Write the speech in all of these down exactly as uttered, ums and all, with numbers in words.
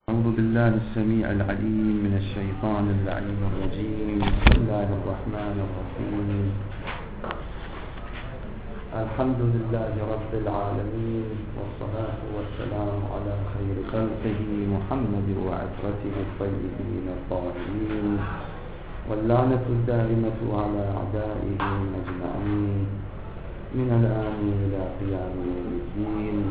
أعوذ بالله السميع العليم من الشيطان اللعين الرجيم. بسم الله الرحمن الرحيم. الحمد لله رب العالمين، والصلاة والسلام على خير خلقه محمد وعترته الطيبين الطاهرين، واللعنة الدائمة على أعدائهم أجمعين من الآن إلى قيام يوم الدين.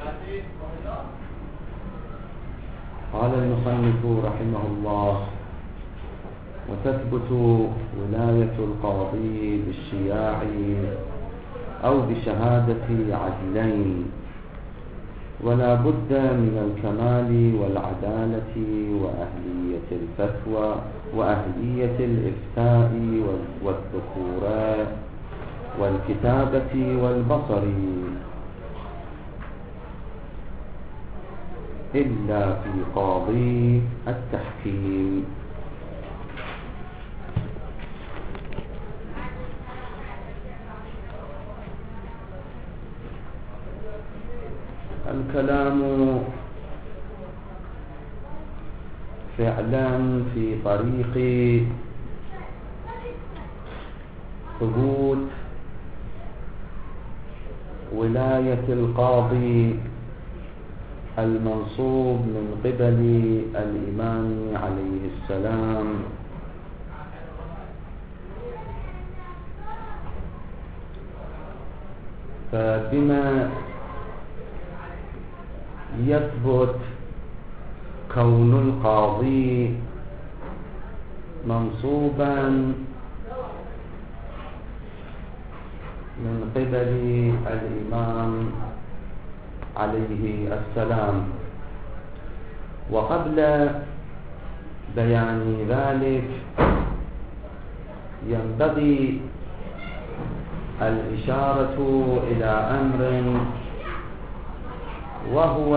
قال المصنف رحمه الله: وتثبت ولاية القاضي بالشياع أو بشهادة عدلين، ولا بد من الكمال والعدالة وأهلية الفتوى وأهلية الإفتاء والذكورة والكتابة والبصر، إلا في قاضي التحكيم. الكلام فعلا في طريق ثبوت ولاية القاضي المنصوب من قبل الإمام عليه السلام، فبما يثبت كون القاضي منصوبا من قبل الإمام عليه السلام. وقبل بيان ذلك ينبغي الإشارة إلى أمر، وهو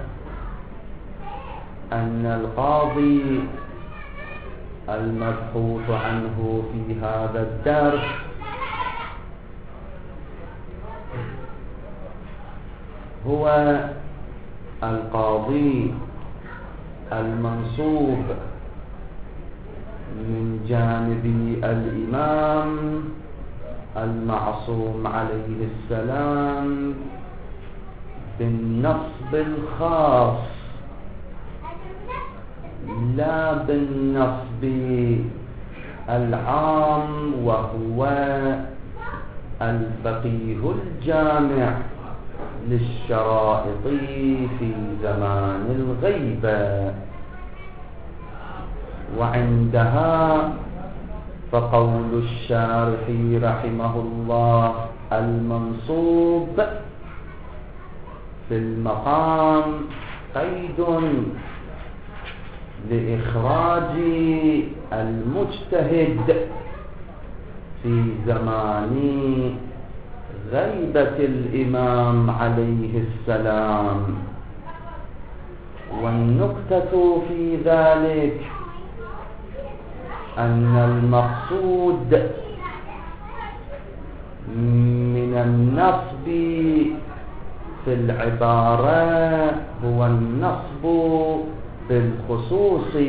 أن القاضي المبحوث عنه في هذا الدرس هو القاضي المنصوب من جانب الإمام المعصوم عليه السلام بالنصب الخاص، لا بالنصب العام، وهو الفقيه الجامع للشرائط في زمان الغيبة. وعندها فقول الشارح رحمه الله: المنصوب في المقام قيد لإخراج المجتهد في زمان غيبة الإمام عليه السلام. والنكتة في ذلك أن المقصود من النصب في العبارة هو النصب بالخصوص،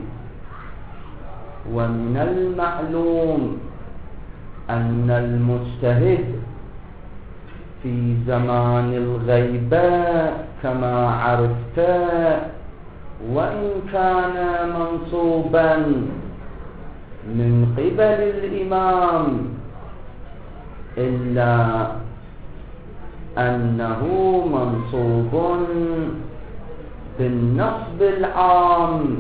ومن المعلوم أن المجتهد في زمان الغيبة كما عرفت وإن كان منصوبا من قبل الإمام، إلا أنه منصوب بالنصب العام،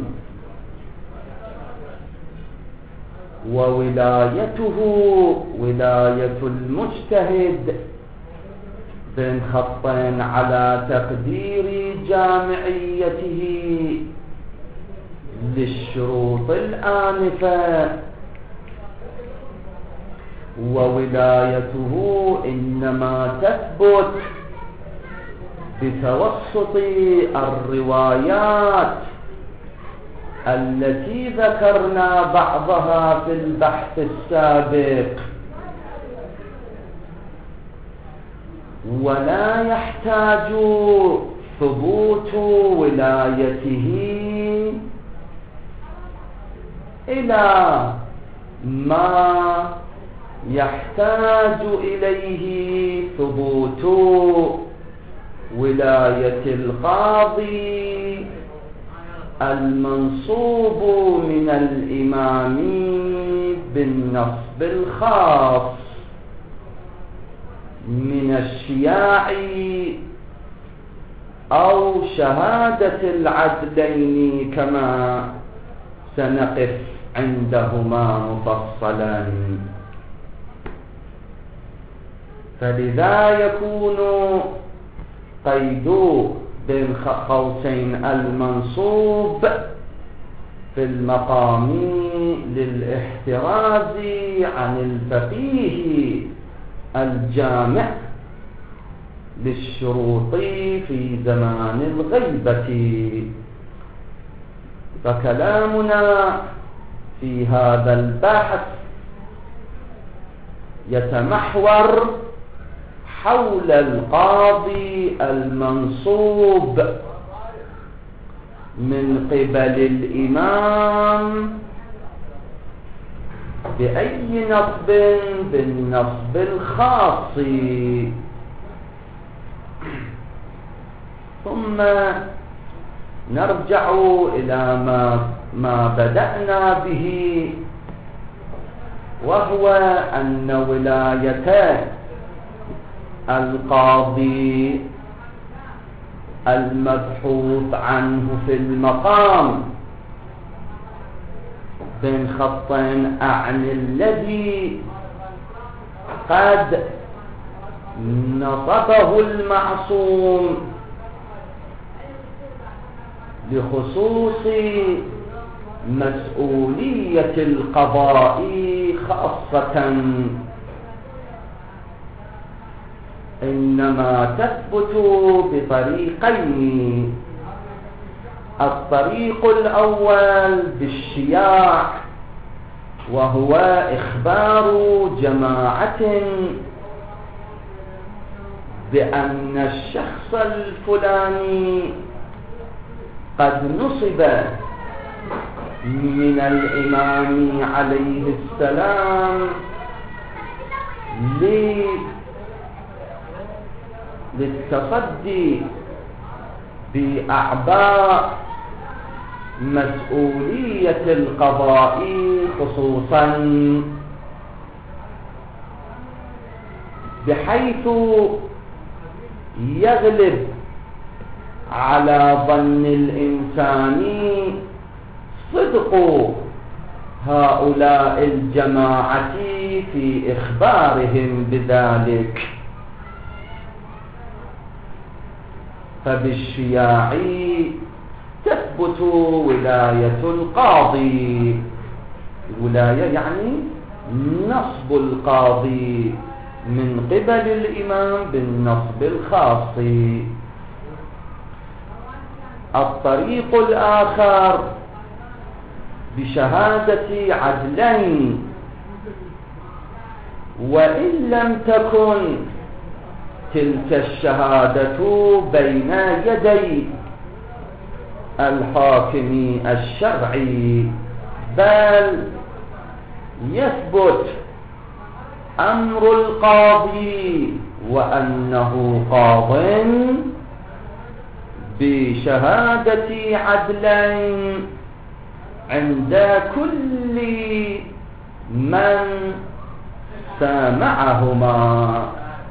وولايته ولاية المجتهد بين خطين على تقدير جامعيته للشروط الآنفة، وولايته إنما تثبت بتوسط الروايات التي ذكرنا بعضها في البحث السابق، ولا يحتاج ثبوت ولايته إلى ما يحتاج إليه ثبوت ولاية القاضي المنصوب من الإمام بالنصب الخاص من الشياع أو شهادة العدلين كما سنقف عندهما مفصلا. فلذا يكون قيد بين قوسين المنصوب في المقام للاحتراز عن الفقيه الجامع للشروط في زمان الغيبة. فكلامنا في هذا البحث يتمحور حول القاضي المنصوب من قبل الإمام بأي نصب؟ بالنصب الخاص. ثم نرجع إلى ما, ما بدأنا به، وهو أن ولاية القاضي المبحوث عنه في المقام بين خطين أعني الذي قد نصبه المعصوم لخصوص مسؤولية القضاء خاصة، إنما تثبت بطريقين: الطريق الأول بالشياع، وهو إخبار جماعة بأن الشخص الفلاني قد نصب من الإمام عليه السلام للتصدي بأعباء مسؤولية القضاء، خصوصا بحيث يغلب على ظن الإنسان صدق هؤلاء الجماعة في إخبارهم بذلك. فبالشياع تثبت ولاية القاضي، الولاية يعني نصب القاضي من قبل الإمام بالنصب الخاص. الطريق الآخر بشهادة عدلين، وإن لم تكن تلك الشهادة بين يدي الحاكم الشرعي، بل يثبت أمر القاضي وأنه قاض بشهادة عدلين عند كل من سامعهما،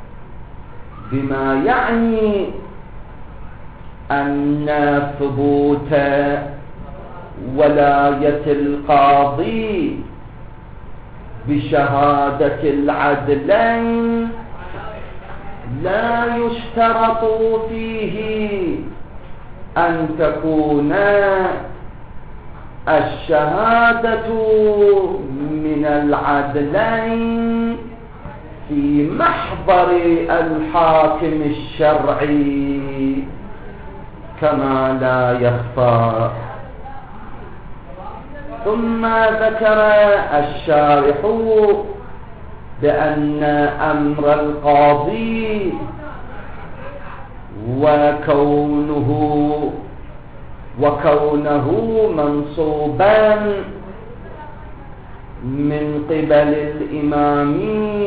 بما يعني أن ثبوت ولاية القاضي بشهادة العدلين لا يشترط فيه أن تكون الشهادة من العدلين في محضر الحاكم الشرعي كما لا يخفى. ثم ذكر الشارح بأن أمر القاضي وكونه وكونه منصوبا من قبل الإمام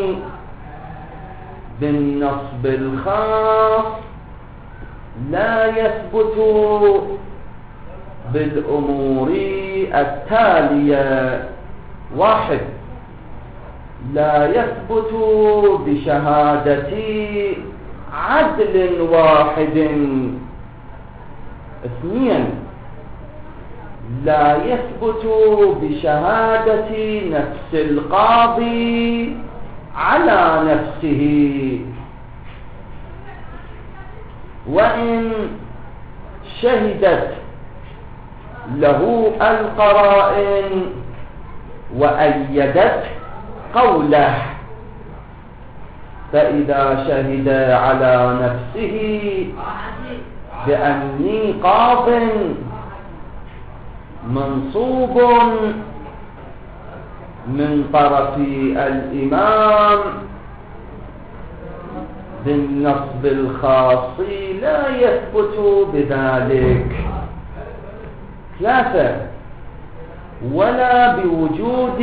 بالنصب الخاص لا يثبت بالأمور التالية: واحد، لا يثبت بشهادة عدل واحد. اثنين، لا يثبت بشهادة نفس القاضي على نفسه، وإن شهدت له القرائن وأيدت قوله. فإذا شهد على نفسه بأني قاض منصوب من طرف الإمام بالنصب الخاص لا يثبت بذلك. ثلاثة، ولا بوجود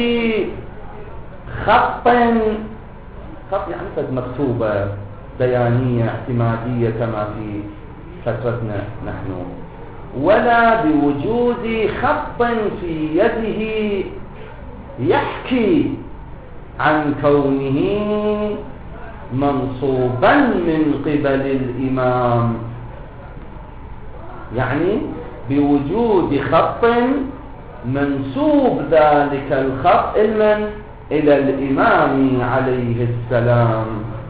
خط خط يعني قد مكتوبة بيانية اعتمادية كما في فترتنا نحن، ولا بوجود خط في يده يحكي عن كونه منصوبا من قبل الإمام، يعني بوجود خط منسوب ذلك الخط علما إلى الإمام عليه السلام،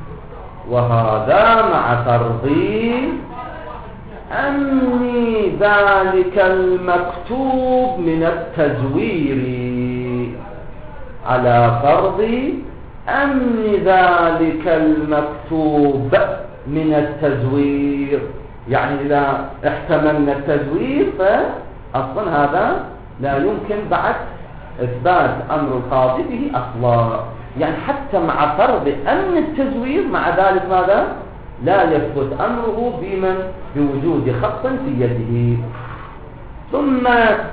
وهذا مع فرض أن ذلك المكتوب من التزوير، على فرض أن ذلك المكتوب من التزوير. يعني إذا احتملنا التزوير فأصلا هذا لا يمكن بعد إثبات أمر القاضي به أصلا، يعني حتى مع فرض أن التزوير مع ذلك ماذا؟ لا يثبت أمره بمن بوجود خط في يده. ثم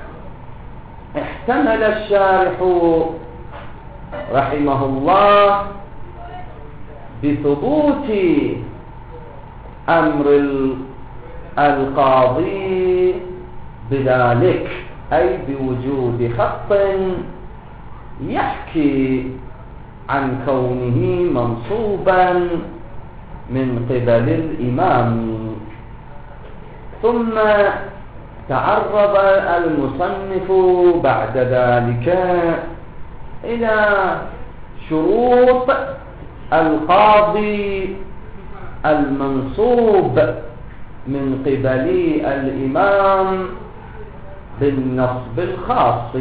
احتمل الشارح رحمه الله بثبوت أمر القاضي بذلك، أي بوجود خط يحكي عن كونه منصوبا من قبل الإمام. ثم تعرض المصنف بعد ذلك إلى شروط القاضي المنصوب من قبل الإمام بالنصب الخاص.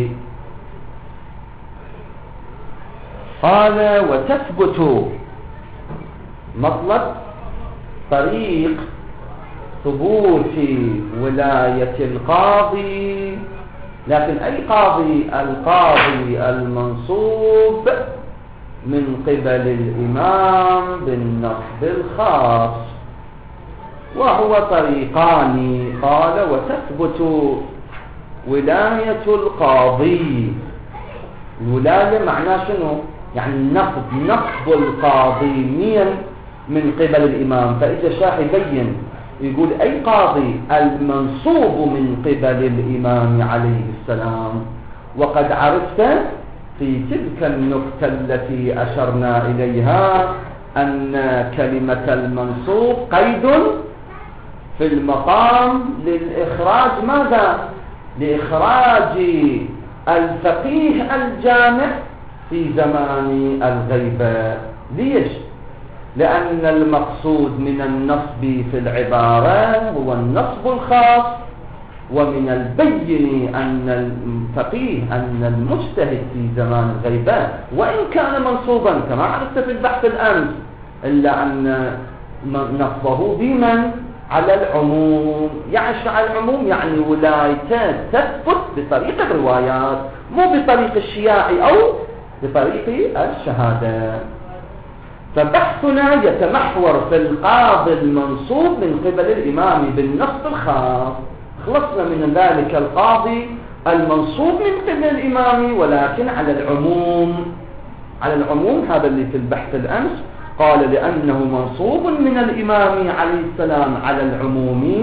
قال: وتثبت مطلب طريق ثبوت ولاية القاضي، لكن أي قاضي؟ القاضي المنصوب من قبل الإمام بالنصب الخاص، وهو طريقان. قال: وتثبت ولاية القاضي. الولاية معناه شنو؟ يعني النصب، نصب القاضي مين؟ من قبل الإمام. فإذا الشارح يبين يقول أي قاضي؟ المنصوب من قبل الإمام عليه السلام. وقد عرفت في تلك النقطة التي أشرنا إليها أن كلمة المنصوب قيد في المقام للإخراج ماذا؟ لإخراج الفقيه الجامع في زمان الغيبة. ليش؟ لأن المقصود من النصب في العبارة هو النصب الخاص، ومن البين أن الفقيه أن المجتهد في زمان الغيبة وإن كان منصوبا كما عرفت في البحث الأمس، إلا أن نصبه بمن؟ على العموم. يعني على العموم يعني ولايته تثبت بطريق الروايات، مو بطريق الشياعي أو بطريق الشهادة. فبحثنا يتمحور في القاضي المنصوب من قبل الإمام بالنصب الخاص. خلصنا من ذلك القاضي المنصوب من قبل الإمام ولكن على العموم، على العموم. هذا اللي في البحث الأمس قال لأنه منصوب من الإمام عليه السلام على العموم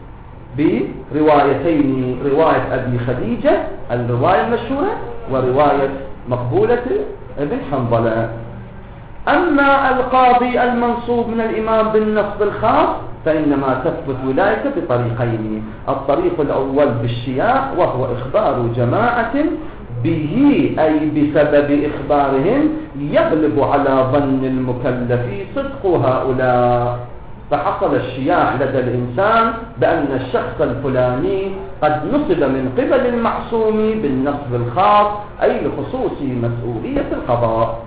بروايتين، رواية أبي خديجة الرواية المشهورة ورواية مقبولة ابن حنظلة. أما القاضي المنصوب من الإمام بالنصب الخاص فإنما تثبت ولايته بطريقين. الطريق الأول بالشياع وهو إخبار جماعة به أي بسبب إخبارهم يغلب على ظن المكلف صدق هؤلاء، فحصل الشياع لدى الإنسان بأن الشخص الفلاني قد نصب من قبل المعصوم بالنصب الخاص أي لخصوص مسؤولية القضاء.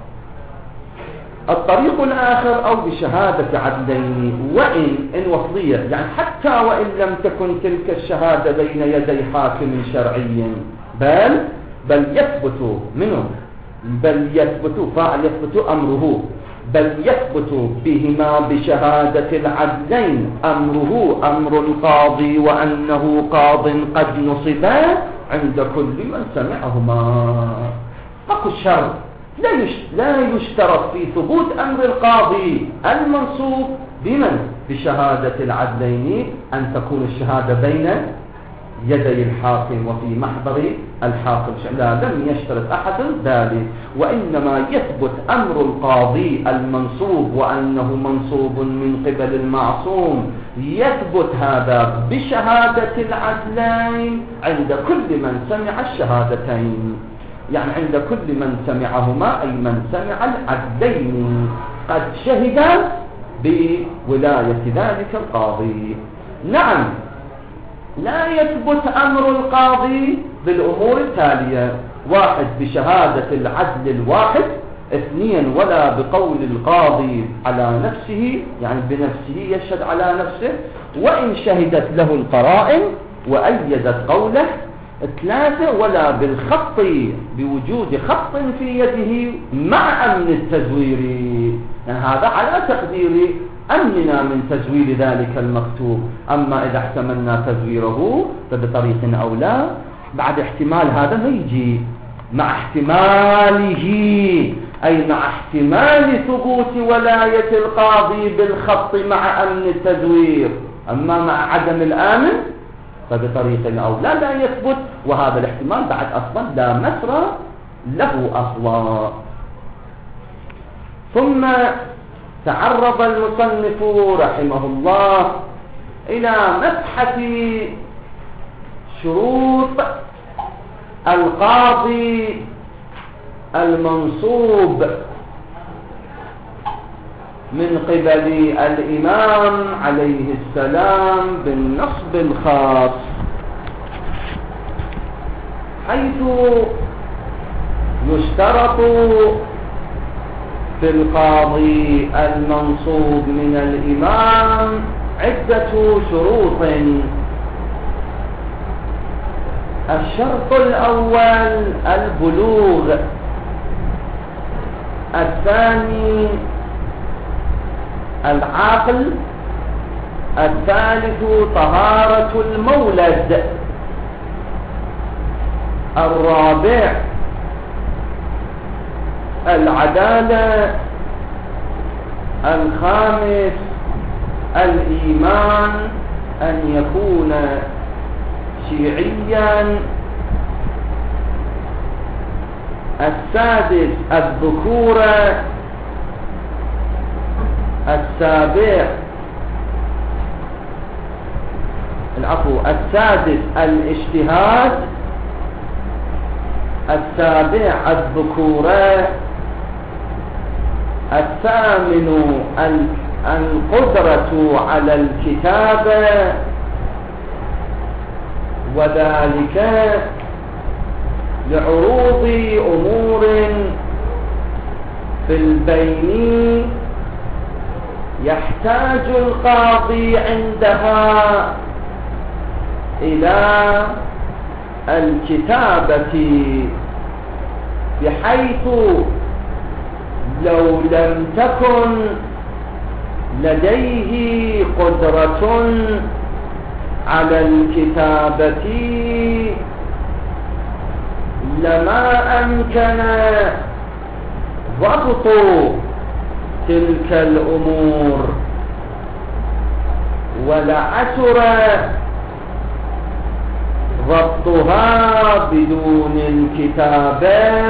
الطريق الآخر أو بشهادة عدلين وإن إن وصلية، يعني حتى وإن لم تكن تلك الشهادة بين يدي حاكم شرعي، بل بل يثبت منه بل يثبت فاعل يثبت أمره بل يثبت بهما بشهادة العدلين أمره أمر القاضي وأنه قاض قد نصب عند كل من سمعهما. فقه الشرع لا يشترط في ثبوت أمر القاضي المنصوب بمن بشهادة العدلين أن تكون الشهادة بين يدي الحاكم وفي محضر الحاكم، لا لم يشترط أحد ذلك، وإنما يثبت أمر القاضي المنصوب وأنه منصوب من قبل المعصوم، يثبت هذا بشهادة العدلين عند كل من سمع الشهادتين، يعني عند كل من سمعهما أي من سمع العدلين قد شهد بولاية ذلك القاضي. نعم، لا يثبت أمر القاضي بالأمور التالية: واحد بشهادة العدل الواحد، اثنين ولا بقول القاضي على نفسه، يعني بنفسه يشهد على نفسه وإن شهدت له القرائن وأيدت قوله، ثلاثة ولا بالخط بوجود خط في يده مع أمن التزوير، يعني هذا على تقدير أمننا من تزوير ذلك المكتوب. أما إذا احتملنا تزويره فبطريق أو لا، بعد احتمال هذا ما يجي مع احتماله، أي مع احتمال ثبوت ولاية القاضي بالخط مع أمن التزوير. أما مع عدم الآمن فبطريق أو لا لا يثبت، وهذا الاحتمال بعد أصلا لا مسر له أصلا. ثم تعرض المصنف رحمه الله إلى مسحة شروط القاضي المنصوب من قبل الإمام عليه السلام بالنصب الخاص، حيث يشترط في القاضي المنصوب من الإمام عدة شروط. الشرط الأول البلوغ، الثاني العقل، الثالث طهارة المولد، الرابع العدالة، الخامس الإيمان أن يكون شيعيا، السادس الذكورة، السابع العفو السادس الاجتهاد، السابع الذكورة، الثامن القدرة على الكتابة، وذلك لعروض أمور في البين يحتاج القاضي عندها إلى الكتابة، بحيث لو لم تكن لديه قدرة على الكتابة لما أمكن ضبط تلك الأمور، ولعسر ضبطها بدون الكتابة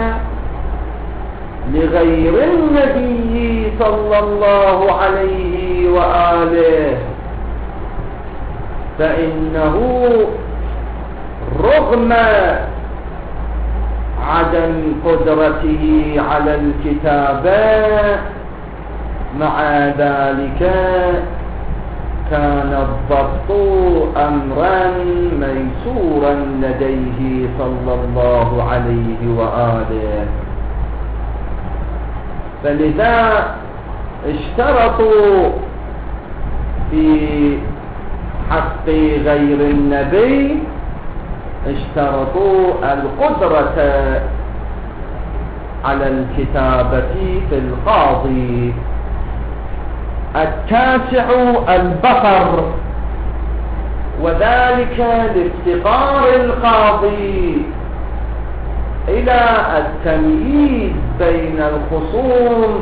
لغير النبي صلى الله عليه وآله، فإنه رغم عدم قدرته على الكتابة مع ذلك كان الضبط أمرا ميسورا لديه صلى الله عليه وآله. فلذا اشترطوا في حق غير النبي، اشترطوا القدرة على الكتابة في القاضي. التاسع البصر، وذلك لافتقار القاضي إلى التمييز بين الخصوم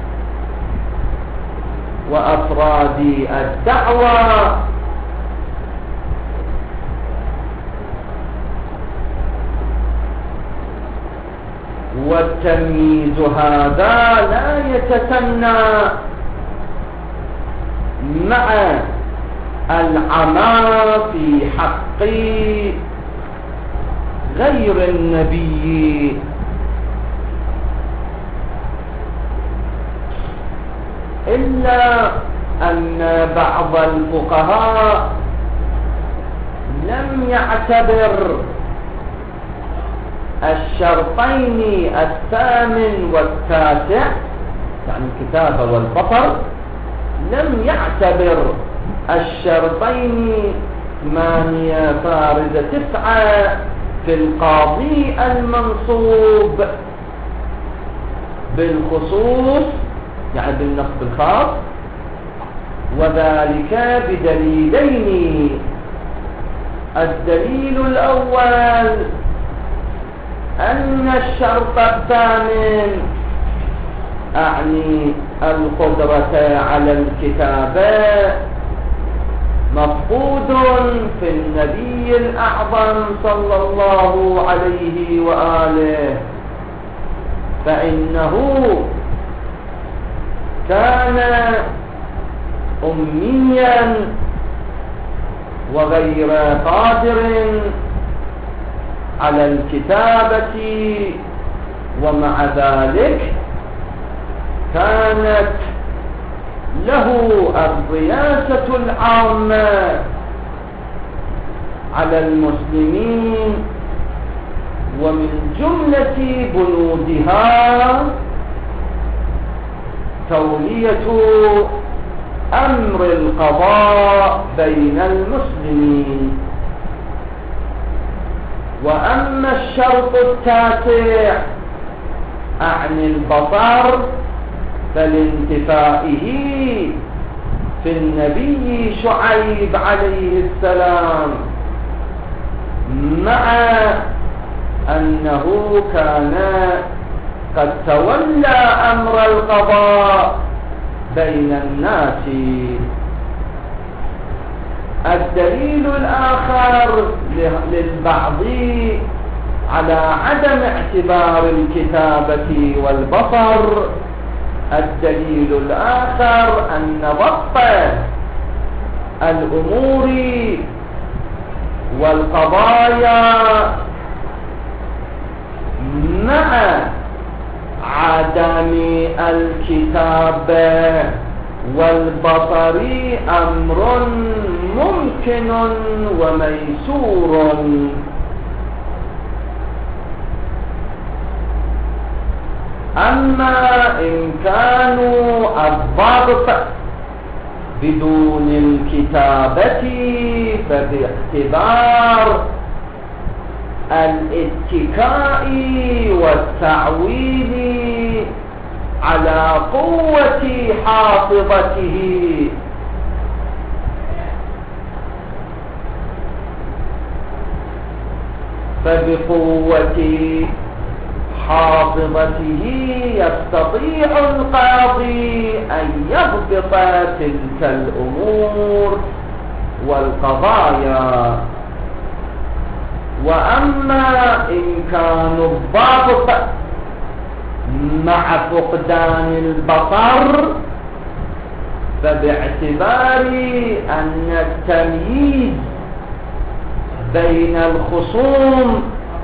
وأفراد الدعوة، والتمييز هذا لا يتسنى مع العمى في حق غير النبي، إلا أن بعض الفقهاء لم يعتبر الشرطين الثامن والتاسع، يعني الكتابة والبصر، لم يعتبر الشرطين ثمانية فارزة تسعة في القاضي المنصوب بالخصوص، يعني بالنصب الخاص، وذلك بدليلين. الدليل الأول أن الشرط الثامن أعني القدرة على الكتابة مفقود في النبي الأعظم صلى الله عليه وآله، فإنه كان أميا وغير قادر على الكتابة، ومع ذلك كانت له الرياسة العامة على المسلمين، ومن جملة بنودها تولية أمر القضاء بين المسلمين. وأما الشرط التاسع أعني البصر فلانتفائه في النبي شعيب عليه السلام، مع أنه كان قد تولى أمر القضاء بين الناس. الدليل الآخر للبعض على عدم اعتبار الكتابة والبصر، الدليل الآخر أن ضبط الأمور والقضايا مع عدم الكتابة والبصر أمر ممكن وميسور. أما إمكان الضبط بدون الكتابة فباعتبار الاتكاء والتعويل على قوة حافظته. فبقوة حافظته يستطيع القاضي أن يضبط تلك الأمور والقضايا. وأما إمكان الضبط مع فقدان البصر فباعتبار أن التمييز بين الخصوم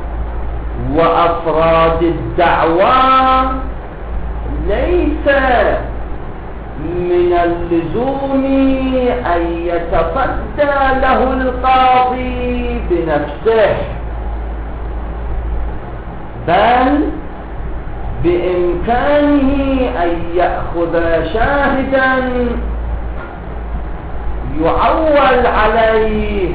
وأفراد الدعوى ليس من اللزوم أن يتصدى له القاضي بنفسه، بل بإمكانه أن يأخذ شاهدا يعول عليه،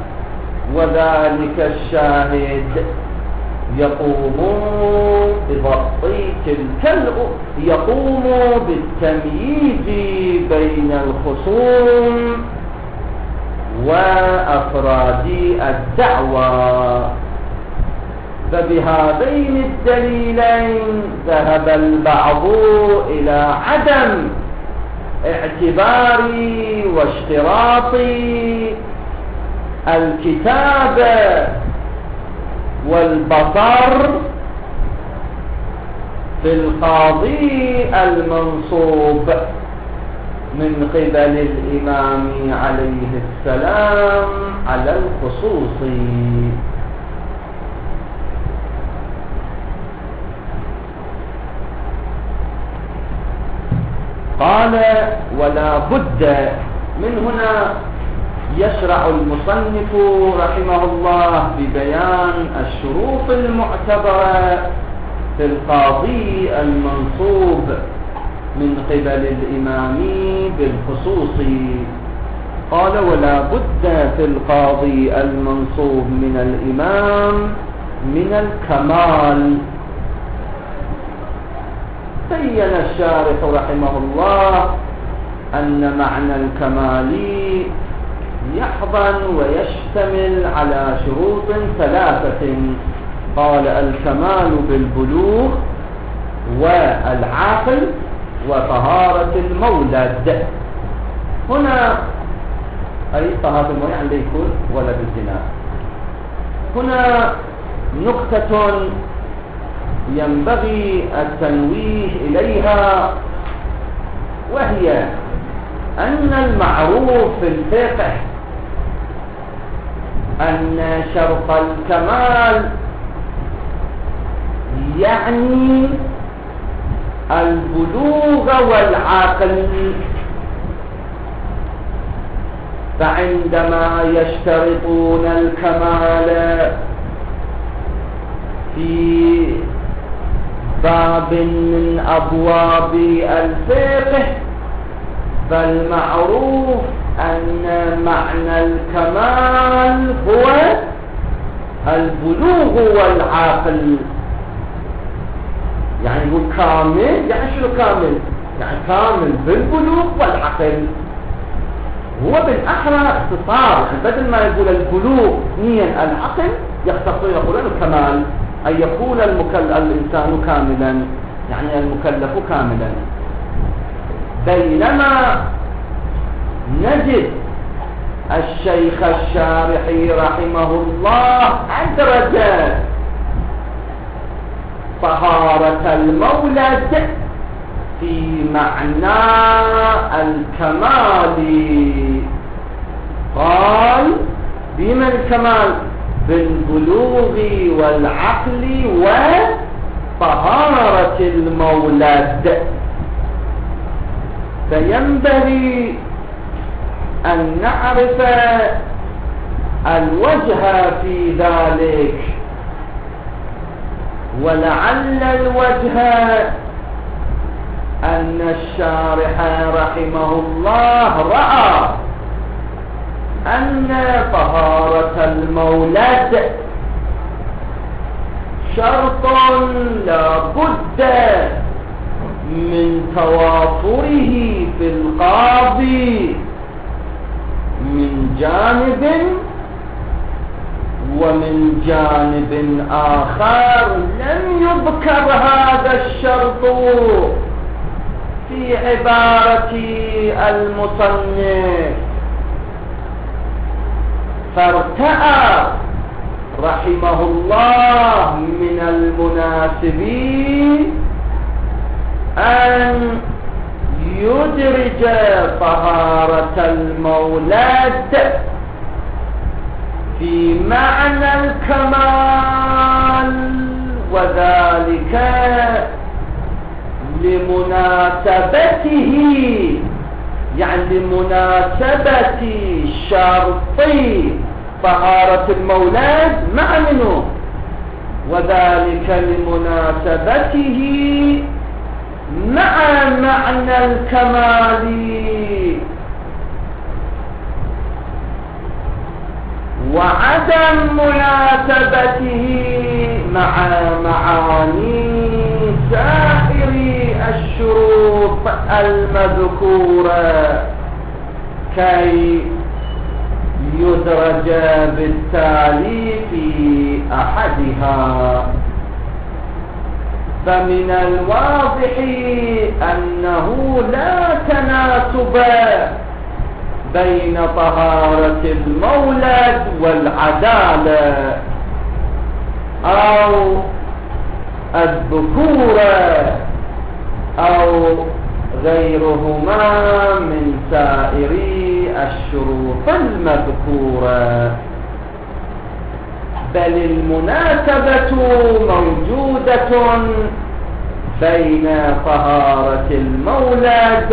وذلك الشاهد يقوم بضبط تلك يقوم بالتمييز بين الخصوم وأفراد الدعوى. فبهذين الدليلين ذهب البعض إلى عدم اعتبار واشتراط الكتابة والبصر في القاضي المنصوب من قبل الإمام عليه السلام على الخصوص. قال: ولا بد من هنا يشرع المصنف رحمه الله ببيان الشروط المعتبرة في القاضي المنصوب من قبل الإمام بالخصوص. قال: ولا بد في القاضي المنصوب من الإمام من الكمال. بين الشارح رحمه الله أن معنى الكمال يحضن ويشتمل على شروط ثلاثة. قال: الكمال بالبلوغ والعقل وطهارة المولد. هنا أي طهارة المولد يعني يكون ولد الزنا. هنا نقطة ينبغي التنويه إليها، وهي أن المعروف في الفقه أن شرط الكمال يعني البلوغ والعقل. فعندما يشترطون الكمال في باب من أبواب الفقه فالمعروف أن معنى الكمال هو البلوغ والعقل. يعني هو كامل، يعني شنو كامل؟ يعني كامل بالبلوغ والعقل. هو بالأحرى اختصار، يعني بدل ما يقول البلوغ اثنين العقل يختصر يقولون الكمال، أن يكون المكل... الإنسان كاملا، يعني المكلف كاملا. بينما نجد الشيخ الشارحي رحمه الله أدرج طهارة المولد في معنى الكمال. قال: بما الكمال؟ بالبلوغ والعقل وطهارة المولد. فينبغي أن نعرف الوجه في ذلك، ولعل الوجه أن الشارح رحمه الله رأى أن طهارة المولد شرط لا بد من توافره في القاضي من جانب، ومن جانب آخر لم يذكر هذا الشرط في عبارة المصنف، فارتأى رحمه الله من المناسبين أن يدرج طهارة المولد في معنى الكمال، وذلك لمناسبته، يعني لمناسبة شرط طهارة المولد مع منه، وذلك لمناسبته مع معنى الكمال، وعدم مناسبته مع معاني سائر الشروط المذكورة كي يدرج بالتالي في أحدها. فمن الواضح أنه لا تناسب بين طهارة المولد والعدالة أو الذكورة أو غيرهما من سائر الشروط المذكورة، بل المناسبة موجودة بين طهارة المولد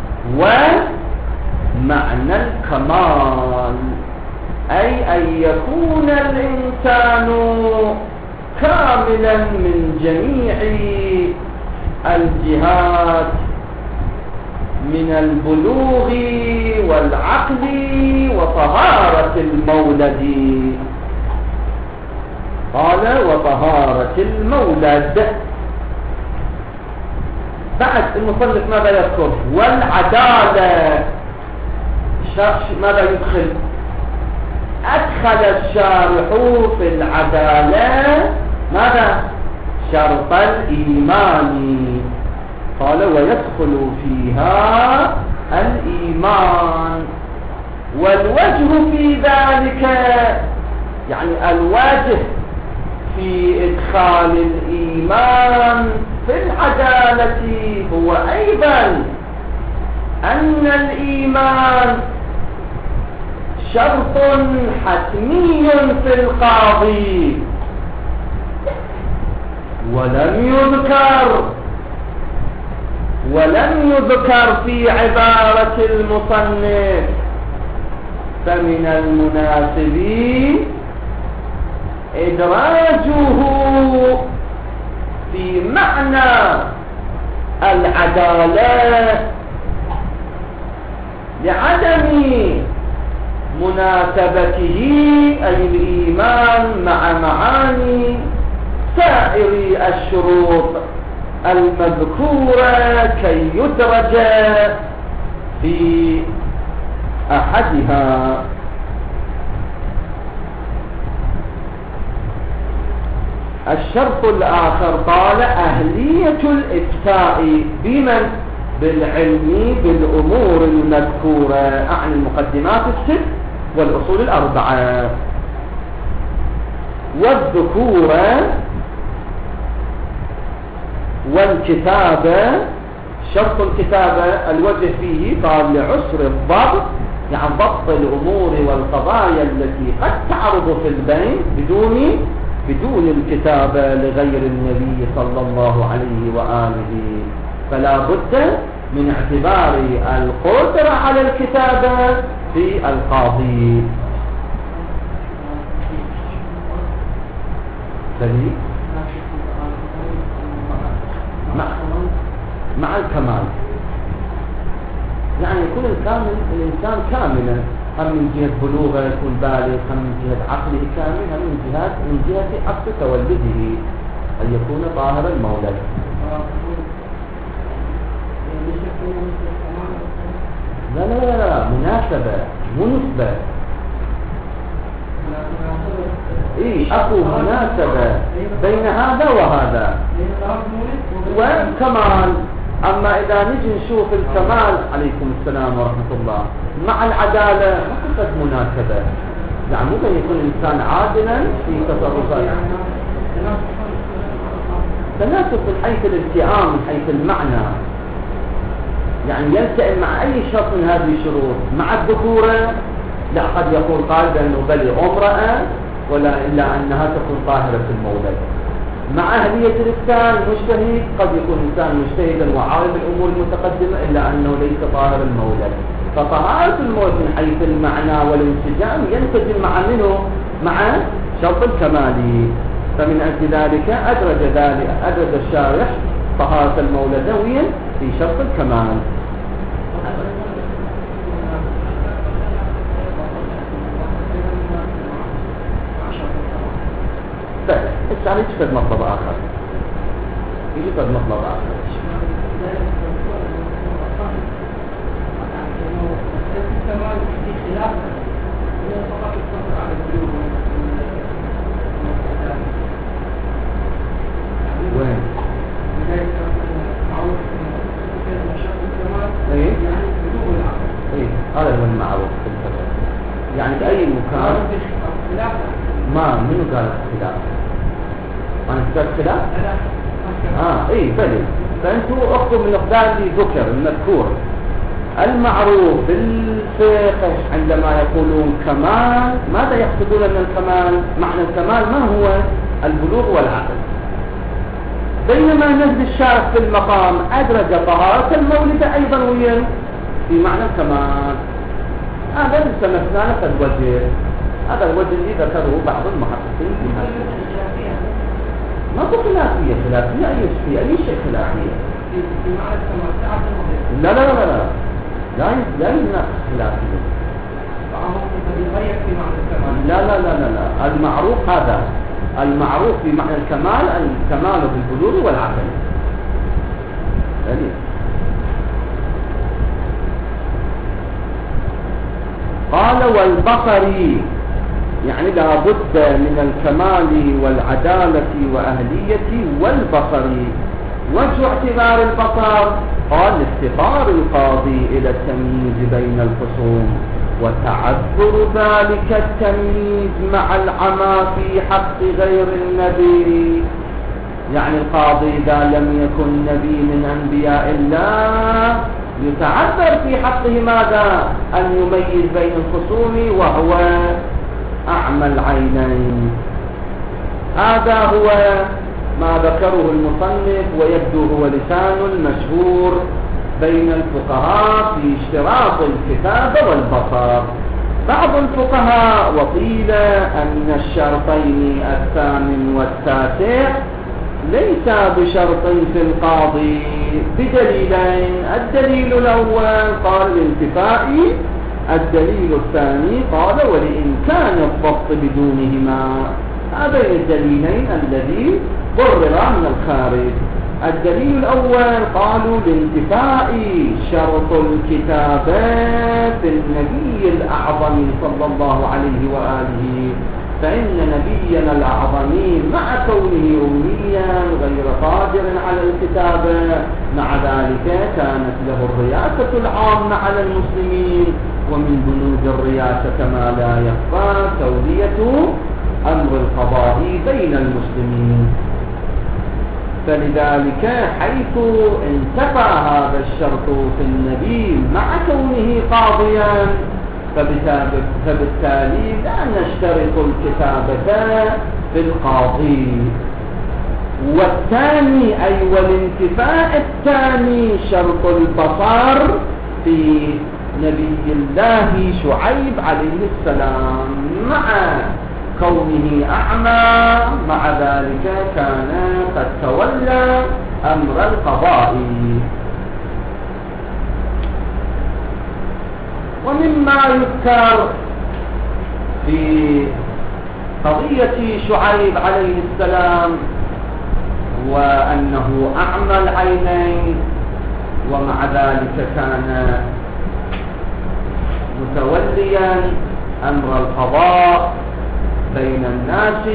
ومعنى الكمال، أي أن يكون الإنسان كاملا من جميع الجهات، من البلوغ والعقل وطهارة المولد. قال وطهارة المولد. بعد المصنف ماذا يذكر؟ والعدالة. ماذا يدخل؟ أدخل الشارح في العدالة ماذا؟ شرط الإيمان. قال ويدخل فيها الإيمان، والوجه في ذلك، يعني الوجه في إدخال الإيمان في العدالة هو أيضا أن الإيمان شرط حتمي في القاضي، ولم يذكر ولم يذكر في عبارة المصنف، فمن المناسب إدراجه في معنى العدالة لعدم مناسبته، أي الإيمان مع معاني سائر الشروط المذكورة كي يدرج في أحدها. الشرط الآخر قال أهلية الإفتاء بمن؟ بالعلم بالأمور المذكورة، أعني المقدمات الست والأصول الأربعة. والذكورة والكتابة. شرط الكتابة الوجه فيه قال لعسر الضبط، يعني ضبط الأمور والقضايا التي قد تعرض في البين بدون بدون الكتابة لغير النبي صلى الله عليه وآله، فلا بد من اعتبار القدرة على الكتابة في القاضي. دليل مع, مع الكمال، يعني يكون الكامل الإنسان كاملا، هم من جهة بلوغه يكون بالغ، هم من جهة عقله كامل، هم من جهة من جهة عقل تولده أن يكون طاهر المولد. لا لا لا لا مناسبة مو نسبة. اي اكو مناسبة بين هذا وهذا والكمال. اما اذا نجي نشوف الكمال عليكم السلام ورحمة الله مع العدالة ما قد مناسبة. يعني ممكن يكون الانسان عادلا في تصرفاته تناسب من حيث الالتئام من حيث المعنى، يعني يلتئم مع اي شرط من هذه الشروط. مع الذكورة لا قد يقول قائل بانه بل امرأة ولا الا انها تكون طاهرة المولد. مع اهلية الانسان مجتهد قد يكون انسان مجتهدا وعالم الامور المتقدمة الا انه ليس طاهر المولد. فطهارة المولد من حيث المعنى والانسجام ينسجم مع منه مع شرط الكمال. فمن اجل ذلك ادرج ذلك ادرج الشارح طهارة المولد نويا في شرط الكمال. بس السؤال يجفد مطلب آخر يجفد مطلب آخر وين؟ ايه ايه هذا هو المعروف في الفقه. يعني بأي مكان ما منو قال اختلاف؟ أنا أستاذ خلاف؟ آه إيه بلي. فأنتوا أخذوا من مقدار اللي ذكر المذكور. المعروف بالفقه عندما يقولون كمال ماذا يقصدون من الكمال؟ معنى الكمال ما هو؟ البلوغ والعقل. بينما نهج الشارح في المقام أدرج طهارة المولد أيضا وين في معنى الكمال. هذا اللي سمثناه قد وجه. هذا الوجه اللي ذكره بعض المحققين في هذا. ما هو خلافية خلافية أي شيء أي شيء خلافية. لا لا لا لا لا لا لا خلافية. لا لا لا لا لا المعروف هذا المعروف في معنى الكمال الكمال بالبلوغ والعقل. قال والبصري يعني لا بد من الكمال والعدالة وأهلية والبصري. وجه اعتبار البصر قال افتقار القاضي إلى التمييز بين الخصوم وتعذر ذلك التمييز مع العمى في حق غير النبي. يعني القاضي إذا لم يكن نبي من أنبياء الله يتعذر في حقه ماذا؟ أن يميز بين الخصوم وهو أعمى العينين. هذا هو ما ذكره المصنف ويبدو هو لسان المشهور بين الفقهاء في اشتراط الكتاب والبصر. بعض الفقهاء وقيل أن الشرطين الثامن والتاسع ليس بشرط في القاضي بدليلين. الدليل الأول قال الانتفاء، الدليل الثاني قال ولإمكان الضبط بدونهما. هذين الدليلين الذي برر من الخارج. الدليل الأول قالوا لانتفاء شرط الكتابة في النبي الأعظم صلى الله عليه وآله، فإن نبينا الأعظم مع كونه أميا غير قادر على الكتابة مع ذلك كانت له الرياسة العامة على المسلمين، ومن بنود الرياسة كما لا يخفى تولية أمر القضاء بين المسلمين. فلذلك حيث انتفى هذا الشرط في النبي مع كونه قاضيا فبالتالي لا نشترط الكتابة في القاضي. والثاني أي والانتفاء الثاني شرط البصر في نبي الله شعيب عليه السلام مع كونه أعمى، مع ذلك كان قد تولى أمر القضاء. ومما يذكر في قضية شعيب عليه السلام وأنه أعمى العينين ومع ذلك كان متوليا أمر القضاء بين الناس،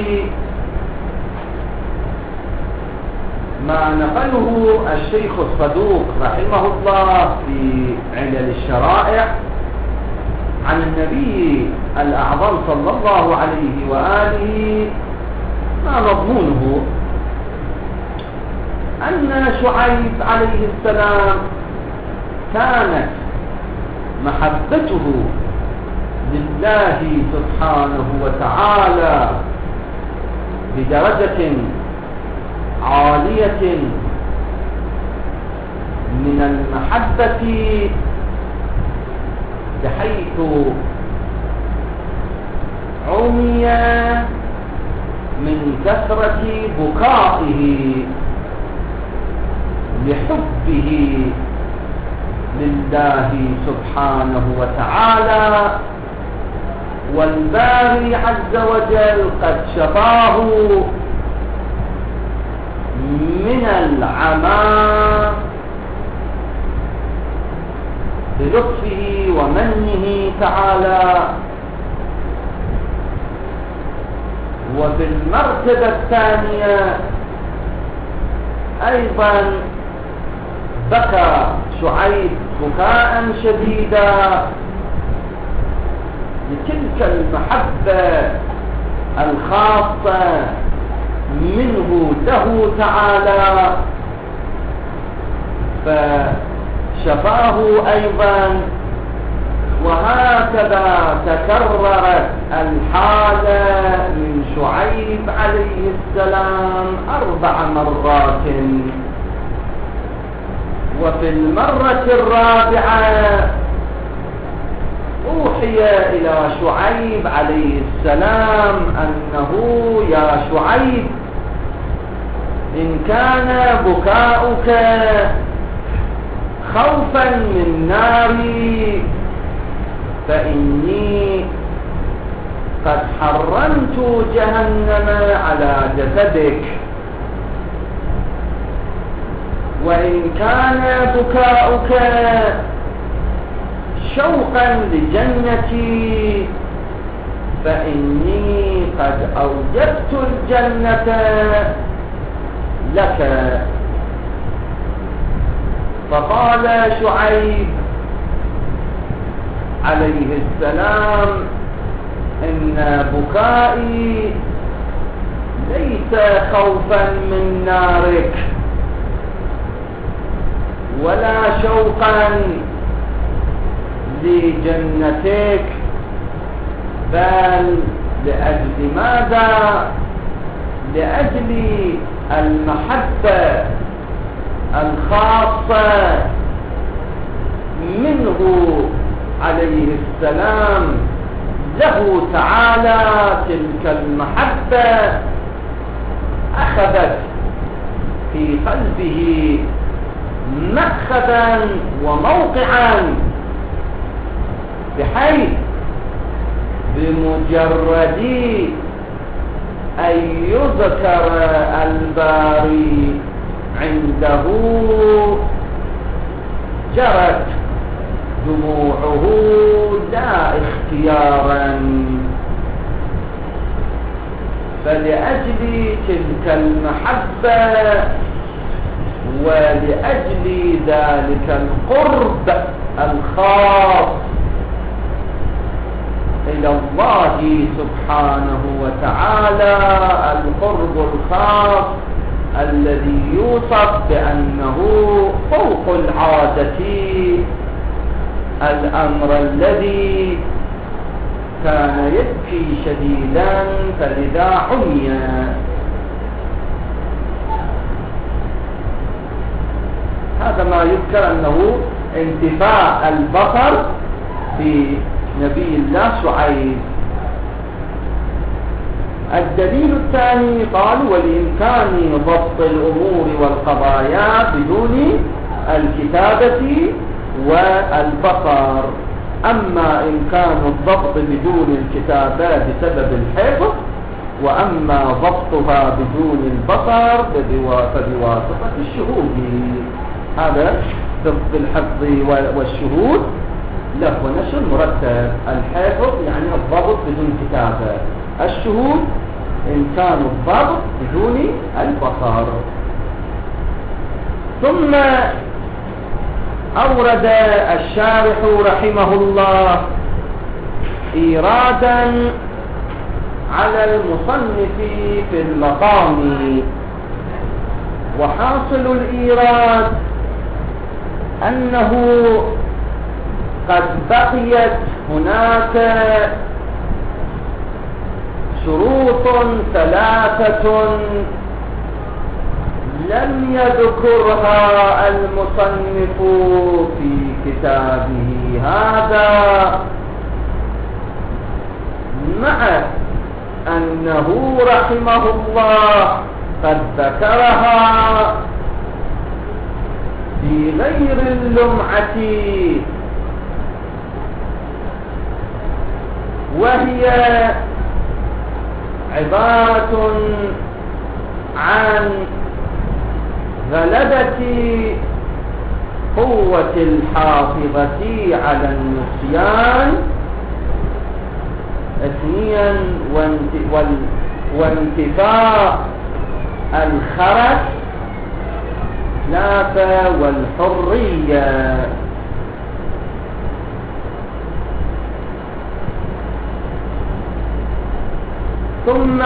ما نقله الشيخ الصدوق رحمه الله في علل الشرائع عن النبي الأعظم صلى الله عليه وآله، ما مضمونه أن شعيب عليه السلام كانت محبته لله سبحانه وتعالى بدرجة عالية من المحبة، بحيث عمي من كثرة بكائه لحبه لله سبحانه وتعالى، والباري عز وجل قد شفاه من العمى بلطفه ومنه تعالى. وفي المرتبة الثانية أيضا بكى شعيب بكاء شديدا لتلك المحبة الخاصة منه له تعالى، فشفاه أيضا. وهكذا تكررت الحالة من شعيب عليه السلام أربع مرات. وفي المرة الرابعة أوحي إلى شعيب عليه السلام أنه يا شعيب إن كان بكاؤك خوفا من ناري فإني قد حرمت جهنم على جسدك، وإن كان بكاؤك شوقا لجنتي فإني قد أوجبت الجنة لك. فقال شعيب عليه السلام إن بكائي ليس خوفا من نارك ولا شوقا لجنتك، بل لأجل ماذا؟ لأجل المحبة الخاصة منه عليه السلام له تعالى. تلك المحبة أخذت في قلبه مأخذا وموقعا، بحيث بمجرد أن يذكر الباري عنده جرت دموعه لا اختيارا. فلأجل تلك المحبة ولأجل ذلك القرب الخاص إلى الله سبحانه وتعالى، القرب الخاص الذي يوصف بأنه فوق العادة، الأمر الذي كان يبكي شديدا فلذا عمي. هذا ما يذكر أنه انتفاء البصر في نبي الله شعيب. الدليل الثاني قال ولإمكان ضبط الأمور والقضايا بدون الكتابة والبصر. أما إمكان الضبط بدون الكتابة بسبب الحفظ، وأما ضبطها بدون البصر فبواسطة الشهود. هذا بالحفظ والشهود له نشر مرتب. الحفظ يعني الضبط بدون كتابة، الشهود إن كانوا الضبط بدون البصر. ثم أورد الشارح رحمه الله إيرادا على المصنف في المقام، وحاصل الإيراد أنه قد بقيت هناك شروط ثلاثة لم يذكرها المصنف في كتابه هذا، مع أنه رحمه الله قد ذكرها في غير اللمعة، وهي عبارة عن غلبة قوة الحافظة على النسيان، اثنيا وانتفاء الخرس، ثلاثة والحرية. ثم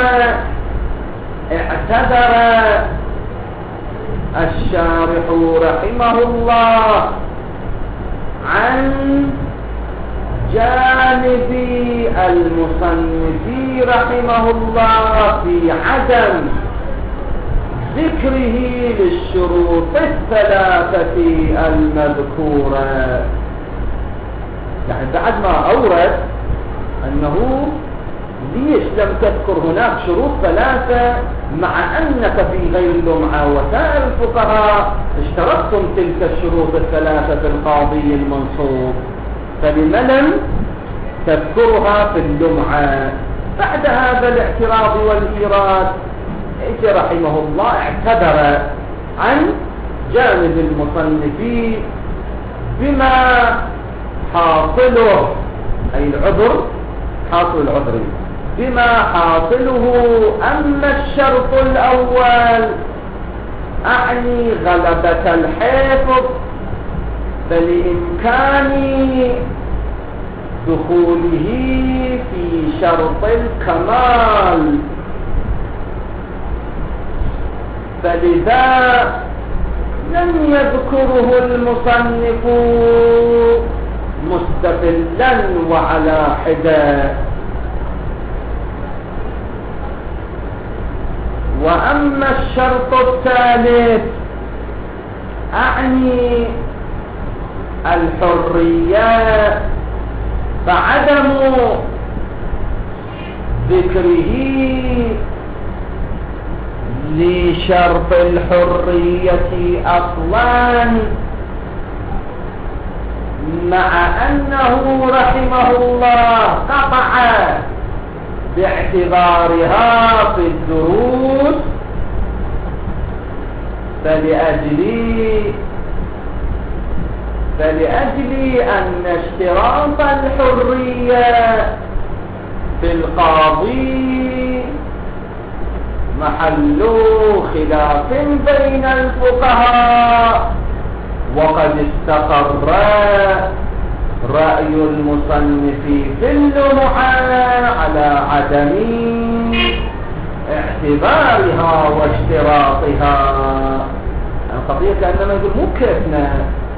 اعتذر الشارح رحمه الله عن جانب المصنف رحمه الله في عدم ذكره للشروط الثلاثة المذكورة. يعني بعد ما أورد أنه ليش لم تذكر هناك شروط ثلاثة مع أنك في غير اللمعة وسائر الفقهاء اشترطتم تلك الشروط الثلاثة في القاضي المنصوب، فلم لم تذكرها في اللمعة؟ بعد هذا الاعتراض والإيراد اجى رحمه الله اعتذر عن جانب المصنف بما حاصله، أي العذر، حاصل العذر بما حاصله. أما الشرط الأول أعني غلبة الحفظ، فلإمكان دخوله في شرط الكمال، فلذا لم يذكره المصنف مستقلا وعلى حدة. وأما الشرط الثالث أعني الحرية، فعدم ذكره لشرط الحرية أصلا، مع أنه رحمه الله قطع باعتبارها في الدروس، فلأجل فلأجل أن اشتراط الحرية في القاضي محل خلاف بين الفقهاء، وقد استقر رأي المصنف في اللمعة على عدم اعتبارها واشتراطها. القضية كأنما يقول مو كيفنا،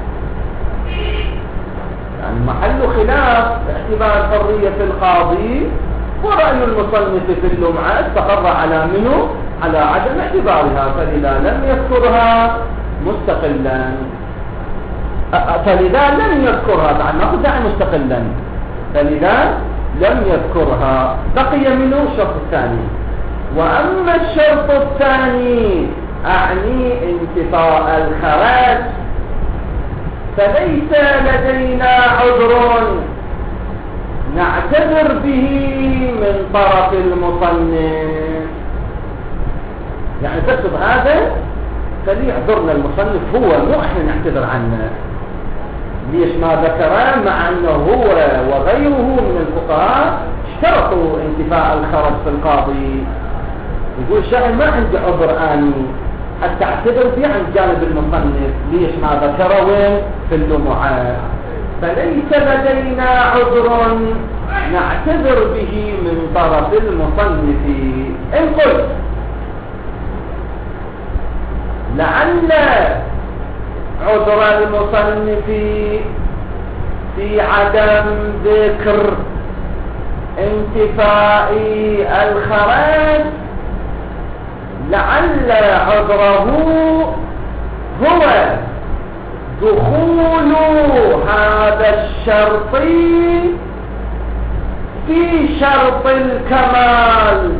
يعني محل خلاف اعتبار الحرية في القاضي، ورأي المصنف في اللمعة استقر على منه على عدم اعتبارها، فلذا لم يذكرها مستقلا، فلذا لم يذكرها بعد ما قلت مستقلا، فلذا لم يذكرها. بقي منه الشرط الثاني. وأما الشرط الثاني أعني انتفاء الخراج، فليس لدينا عذر نعتذر به من طرف المصنف. يعني تكتب هذا فليعذرنا المصنف، هو مو احنا نعتذر عنه، ليش ما ذكره مع أنه هو وغيره من الفقهاء اشترطوا انتفاء الخرج في القاضي؟ يقول الشاعر ما عندي عذر آني حتى اعتذر فيه عن جانب المصنف، ليش ما ذكره وين في اللمعة؟ فليس لدينا عذر نعتذر به من طرف المصنف. إن قلت لعل عذر المصنف في عدم ذكر انتفاء الخرج، لعل عذره هو دخول هذا الشرط في شرط الكمال،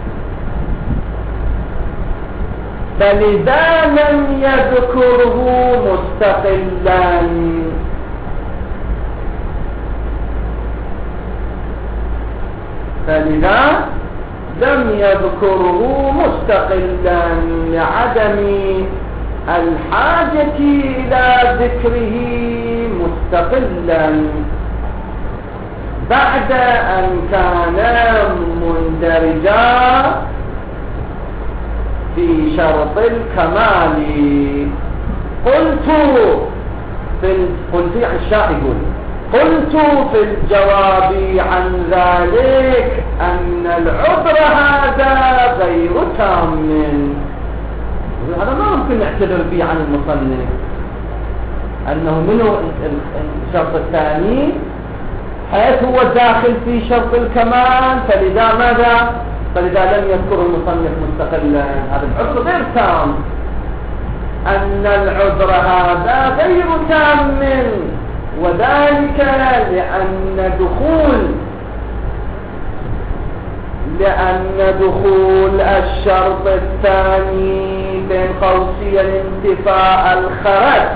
فلذا لم يذكره مستقلا. فلذا لم يذكره مستقلا لعدم الحاجة إلى ذكره مستقلا بعد أن كان مندرجا في شرط الكمال. قلت في قلت عن الشاعر يقول قلت في الجواب عن ذلك أن العذر هذا غير تام، هذا ما ممكن نعتذر به عن المصنف، أنه منه الشرط الثاني حيث هو داخل في شرط الكمال، فلذا ماذا؟ فلذا لم يذكر المصنف مستقلا. هذا العذر غير تام، أن العذر هذا غير تام، وذلك لأن دخول لأن دخول الشرط الثاني بين قوسين انتفاء الخرج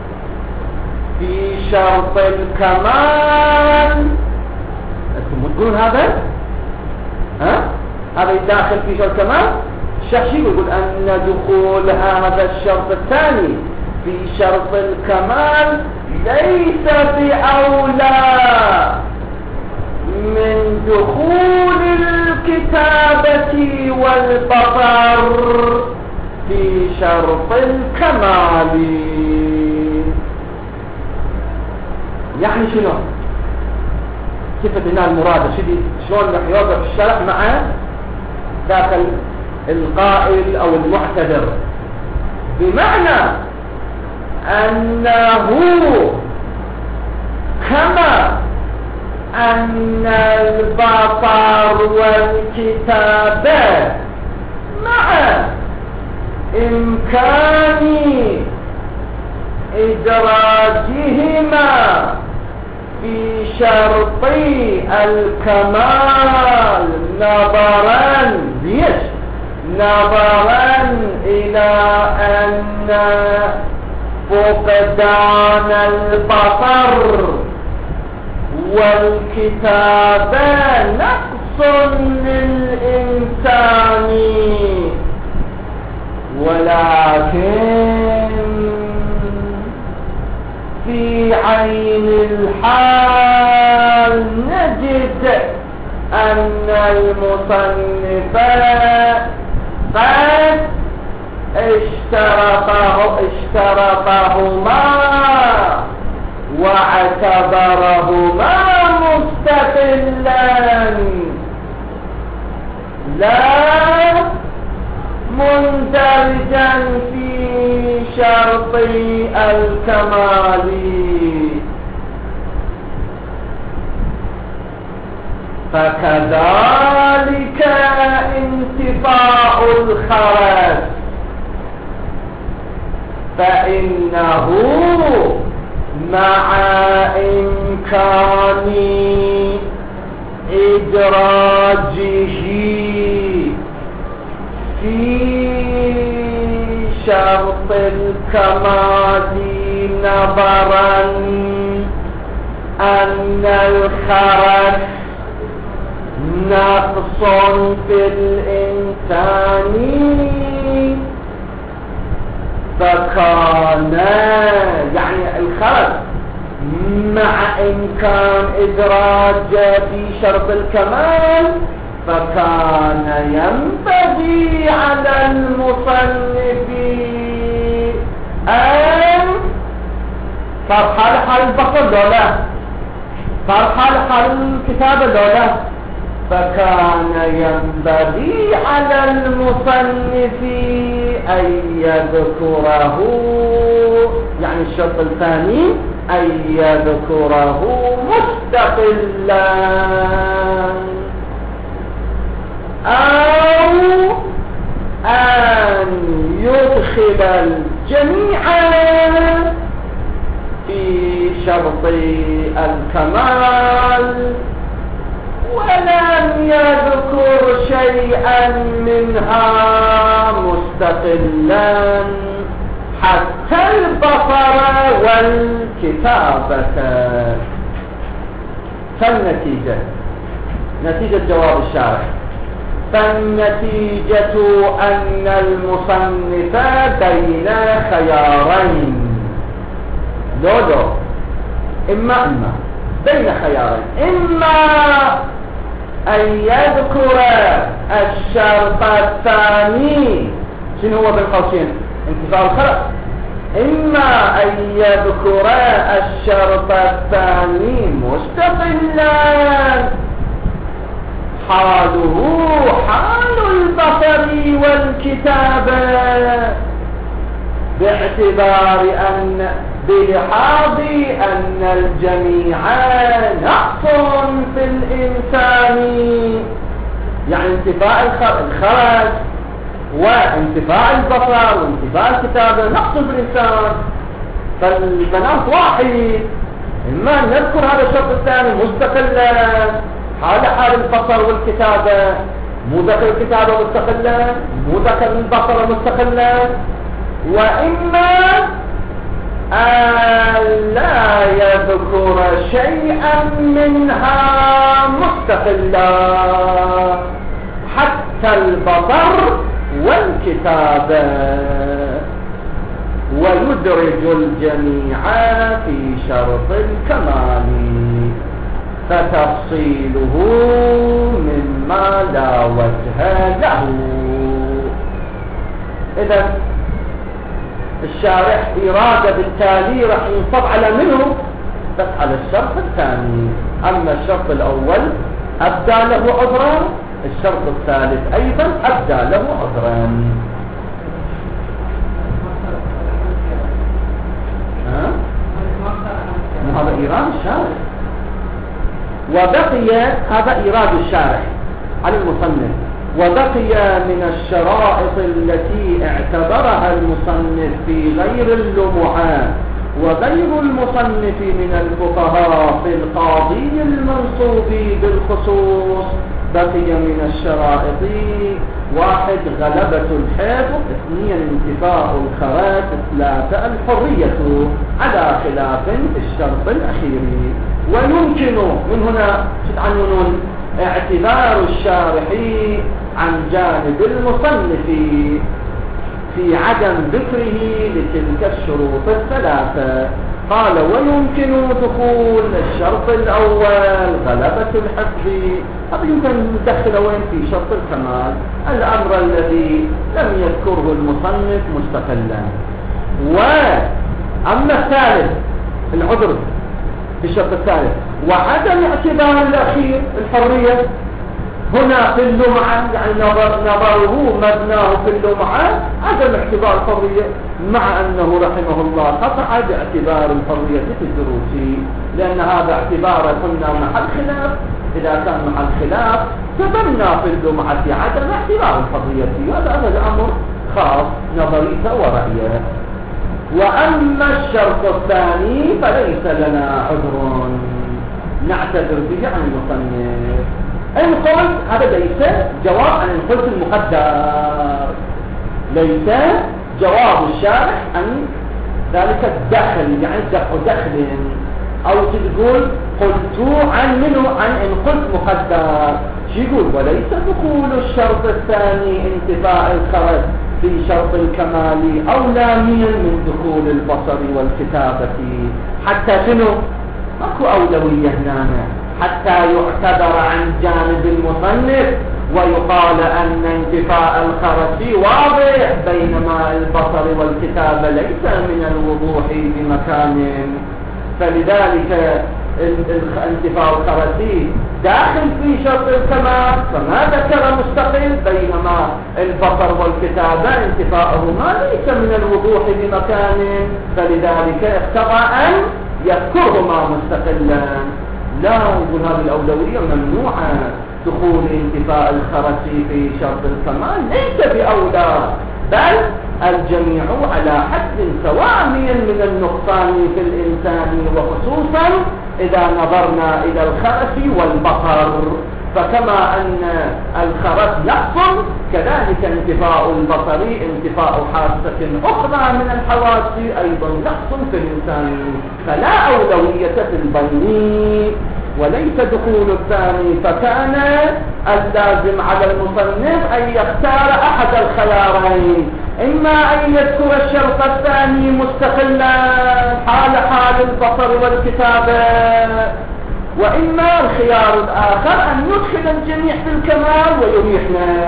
في شرط الكمال، أنتم تقولون هذا؟ ها؟ هذا داخل في شرط الكمال. الشخشي يقول أن دخول هذا الشرط الثاني في شرط الكمال ليس بأولى من دخول الكتابة والبصر في شرط الكمال. يعني شنو؟ كيف هنا المراد؟ شلون رح يوضع الشرح مع داخل القائل أو المعتذر؟ بمعنى أنه كما أن البصر والكتابة مع إمكان إدراجهما في شرط الكمال نظرا ليش؟ نظرا إلى أن فقدان البصر والكتابة نقص للإنسان، ولكن في عين الحال نجد أن المصنف قد اشترطه اشترطهما واعتبرهما مستقلا لا مندرجا في شرط الكمال. فكذلك انتفاء الخرج فإنه مع إمكان إدراجه في شرط الكمال نظرا أن الخرج نقص في الإنسان، فكان يعني الخرج مع إمكان إدراج في شرط الكمال، فكان ينبغي على المصنف أن صار حال حال البصر دولا، صار حال حال الكتابة دولا، فكان ينبغي على المصنف أن يذكره، يعني الشرط الثاني أن يذكره مستقلا أو أن يدخل الجميع في شرط الكمال ولم يذكر شيئا منها مستقلا حتى البصر والكتابة. فالنتيجة، نتيجة جواب الشارح، فالنتيجة أن المصنف بين خيارين، لو لو إما إما بين خيارين، إما أن يذكر الشرط الثاني، شنو هو بالقوسين؟ انتفاء الخلق، إما أن يذكر الشرط الثاني مستقلا حاله حال البصر والكتابة، باعتبار أن بلحاظ أن الجميع نقص في الإنسان، يعني انتفاء الخرج وانتفاء البصر وانتفاء الكتابة نقص في الإنسان، فالمناط واحد، إما أن نذكر هذا الشرط الثاني مستقلا حال حال البصر والكتابة، مو ذكر الكتابة مستقلا، مو ذكر البصر مستقلا، وإما ألا يذكر شيئا منها مستقلا حتى البصر والكتابة ويدرج الجميع في شرط الكمال، فتفصيله مما لا وجه له. إذا الشارح إرادة بالتالي راح ينصب على منه؟ بس على الشرط الثاني. أما الشرط الأول أبدى له عذرا، الشرط الثالث أيضا أبدى له عذرا. هذا إيراد الشارح، وبقي هذا إيراد الشارح على المصنف، وبقي من الشرائط التي اعتبرها المصنف في غير اللمعات وغير المصنف من الفقهاء في القاضي المنصوب بالخصوص، بقي من الشرائط: واحد غلبة الحيض، اثنين انتفاء الخراج، ثلاثة الحرية، على خلاف في الشرط الأخير. ويمكن من هنا تتعنون اعتذار الشارح عن جانب المصنف في عدم ذكره لتلك الشروط الثلاثة. قال: ويمكن دخول الشرط الأول غلبة الحفظ، هذا يمكن ندخل وين في شرط الكمال، الأمر الذي لم يذكره المصنف مستقلا. وأما الثالث العذر في الشرط الثالث وعدم اعتبار الأخير الحرية، هنا في اللمعة يعني نظر نظره مبناه في اللمعة عدم اعتبار الحرية، مع أنه رحمه الله قطع باعتبار الحرية في الدروس، لأن هذا اعتبار قلنا محل خلاف. إذا كان محل خلاف تبنى في اللمعة عدم اعتبار الحرية، هذا هذا الأمر خاص نظريته ورأيه. وأما الشرط الثاني فليس لنا عذر نعتذر به عن المصنف. إن قلت هذا ليس جواب عن إن قلت المقدر، ليس جواب الشارح عن ذلك الدخل، يعني دفع دخل، أو تقول قلت عن منه عن إن قلت مقدر، شو يقول؟ وليس دخول الشرط الثاني انتفاء الخرج في شرط الكمال أولى من دخول البصر والكتابة، حتى شنو؟ ماكو أولوية هنا حتى يعتبر عن جانب المصنف ويقال أن انتفاء الخرس واضح، بينما البصر والكتابة ليس من الوضوح بمكان. فلذلك انتفاء الخرس داخل في شرط الكمال فما ذكر مستقل، بينما البصر والكتابة انتفاؤهما ليس من الوضوح بمكان، فلذلك اقتضى أن يذكرهما مستقلا. لا، يقول هذه الأولوية ممنوعة، دخول انتفاء الخرس في شرط الكمال ليس بأولى، بل الجميع على حد سواء من النقصان في الإنسان، وخصوصا إذا نظرنا إلى الخرس والبصر، فكما أن الخرس نقص كذلك انتفاء البصر انتفاء حاسة أخرى من الحواس أيضا نقص في الإنسان، فلا أولوية في البين وليس دخول الثاني. فكان اللازم على المصنف أن يختار أحد الخيارين، إما أن يذكر الشرط الثاني مستقلا حال حال البصر والكتابة، وإما الخيار الآخر أن يدخل الجميع في الكمال ويريحنا.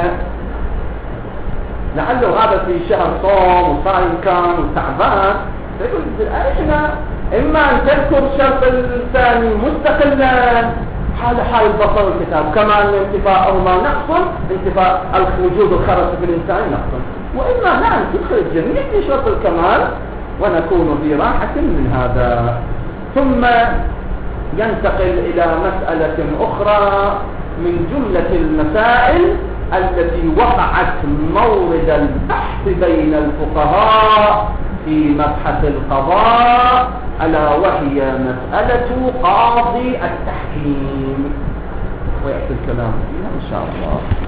لعله هذا في شهر صوم وصائم كان وتعبان، فيقول احنا إما أن تذكر الشرط الثاني مستقلا حال حال البصر والكتاب، كما أن انتفاءهما نقص، انتفاء وجود الخرس في الإنسان نقص، وإما لا أن تدخل الجميع في شرط الكمال ونكون في راحة من هذا. ثم ينتقل إلى مسألة أخرى من جملة المسائل التي وقعت مورد البحث بين الفقهاء في مبحث القضاء، ألا وهي مسألة قاضي التحكيم، ويأتي الكلام فيها إن شاء الله.